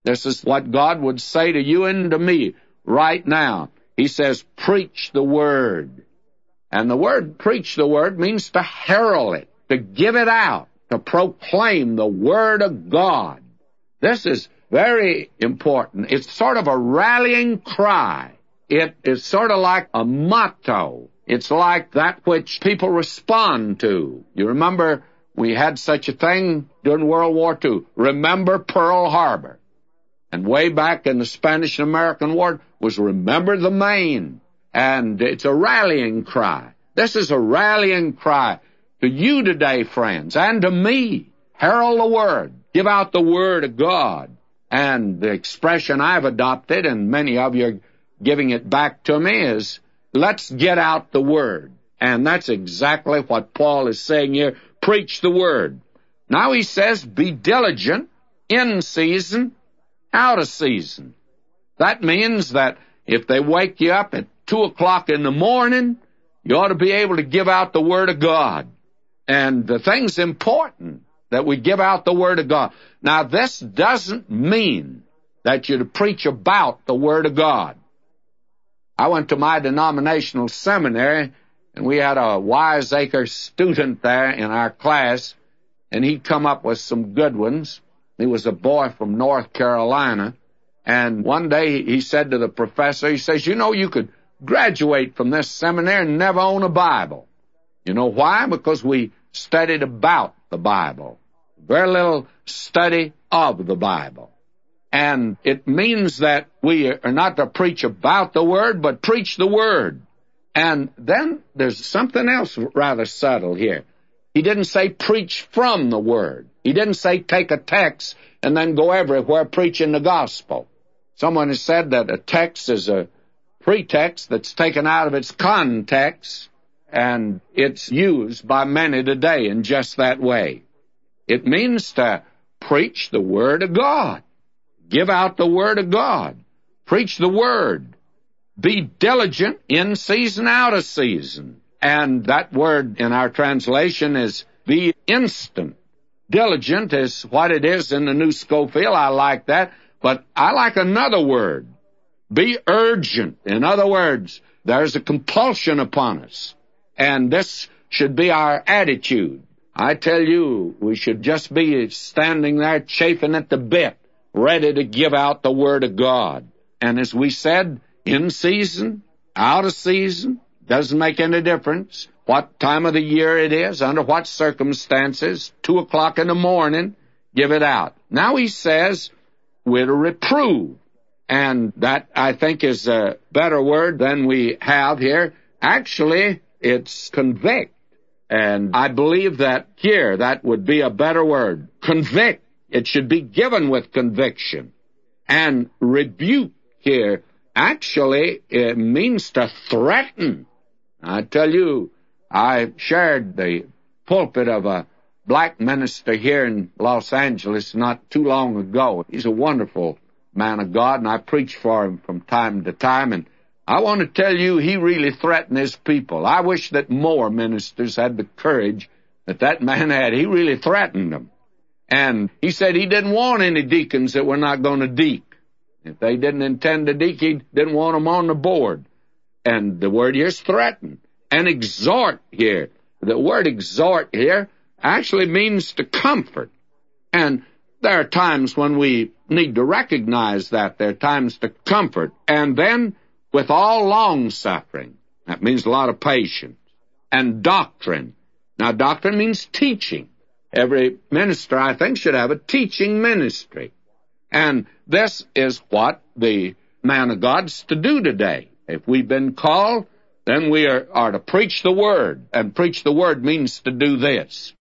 This is what God would say to you and to me right now. He says, preach the Word. And the word preach the Word means to herald it, to give it out, to proclaim the Word of God. This is very important. It's sort of a rallying cry. It is sort of like a motto. It's like that which people respond to. You remember we had such a thing during World War II. Remember Pearl Harbor. And way back in the Spanish and American War was remember the Maine. And it's a rallying cry. This is a rallying cry to you today, friends, and to me. Herald the Word. Give out the Word of God. And the expression I've adopted, and many of you are giving it back to me, is let's get out the Word. And that's exactly what Paul is saying here. Preach the Word. Now he says, be diligent, in season, out of season. That means that if they wake you up at 2 o'clock in the morning, you ought to be able to give out the Word of God. And the thing's important that we give out the Word of God. Now, this doesn't mean that you're to preach about the Word of God. I went to my denominational seminary, and we had a wiseacre student there in our class, and he'd come up with some good ones. He was a boy from North Carolina, and one day he said to the professor, he says, you know, you could graduate from this seminary and never own a Bible. You know why? Because we studied about the Bible. Very little study of the Bible. And it means that we are not to preach about the Word, but preach the Word. And then there's something else rather subtle here. He didn't say preach from the Word. He didn't say take a text and then go everywhere preaching the gospel. Someone has said that a text is a pretext that's taken out of its context, and it's used by many today in just that way. It means to preach the Word of God. Give out the Word of God. Preach the Word. Be diligent in season, out of season. And that word in our translation is be instant. Diligent is what it is in the New Scofield. I like that. But I like another word. Be urgent. In other words, there's a compulsion upon us. And this should be our attitude. I tell you, we should just be standing there chafing at the bit, ready to give out the Word of God. And as we said, in season, out of season, doesn't make any difference what time of the year it is, under what circumstances, 2 o'clock in the morning, give it out. Now he says, we're to reprove. And that, I think, is a better word than we have here. Actually, it's convict. And I believe that here, that would be a better word. Convict. It should be given with conviction. And rebuke here, actually, it means to threaten. I tell you, I shared the pulpit of a black minister here in Los Angeles not too long ago. He's a wonderful man of God, and I preach for him from time to time, and I want to tell you, he really threatened his people. I wish that more ministers had the courage that that man had. He really threatened them. And he said he didn't want any deacons that were not going to deek. If they didn't intend to deek, he didn't want them on the board. And the word here is threaten. And exhort here. The word exhort here actually means to comfort. And there are times when we need to recognize that. There are times to comfort. And then with all long-suffering. That means a lot of patience. And doctrine. Now, doctrine means teaching. Every minister, I think, should have a teaching ministry. And this is what the man of God's to do today. If we've been called, then we are to preach the Word. And preach the Word means to do this.